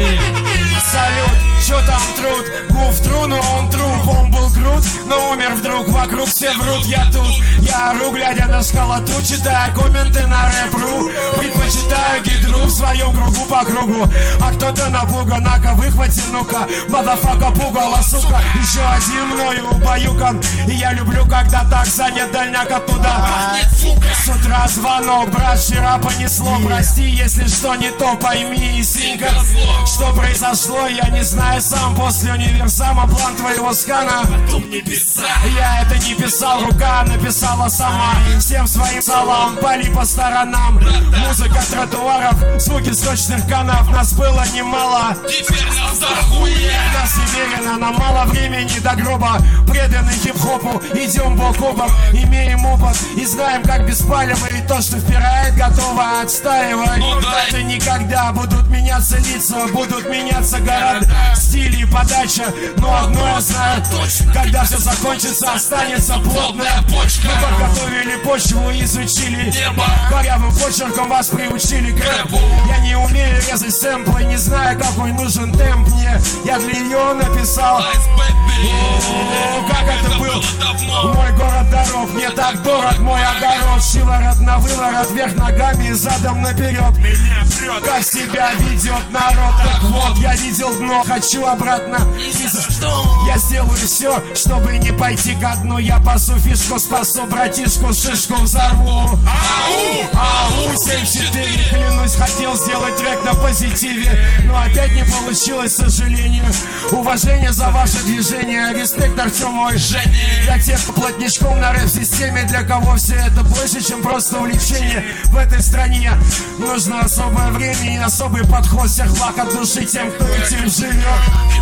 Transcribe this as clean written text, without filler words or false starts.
Салют, чё там труд? Гуф тру, но он труп. Он был крут, но умер вдруг. Вокруг все врут, я тут. Я ору, глядя на школоту, читая комменты на рэп.ру. Предпочитаю гидру в своем кругу по кругу. А кто-то напуган, на-ка выхвати, ну-ка. Мадафака пугала, сука. Еще один мною убаюкан. И я люблю, когда так занят дальняк оттуда. С утра звонок, брат, вчера понесло. Прости, если что не то, пойми, и синька. Что произошло, я не знаю сам. После универсама план твоего скана. Я это не писал, рука написала сама. Всем своим салам, пали по сторонам. Музыка тротуаров, звуки сточных канав. Нас было немало. Теперь нас дохуя. Нас неверенно, нам мало времени до гроба. Преданы хип-хопу, идем бок о бок. Имеем опыт и знаем, как беспалево. И то, что впирает, готово отстаивать. Это никогда будут меняться лица, будут меняться города, стили и подача. Но одно я знаю точно: когда все закончится, останется плотная почка. Мы подготовили почву и изучили небо. Корявым почерком вас приучили к рэпу. Я не умею резать сэмплы, не знаю, какой нужен темп мне. Я для нее написал. Как это был мой город дорог. Мне так дорог мой огород. Шиворот на выворот, вверх ногами, задом наперед. Как себя ведет народ. Так вот, я видел дно, хочу обратно. Я сделаю все, чтобы не пойти ко дну. Я пасу фишку, спасу братишку, шишку взорву. Ау, 7-4, клянусь, хотел сделать трек на позитиве, но опять не получилось, к сожалению. Уважение за ваше движение, респект Артему и Жене. Для тех, кто плотничком на рэп-системе, для кого все это больше, чем просто увлечение. В этой стране нужно особое время и особый подход. Всех благ от души тем, кто этим живет.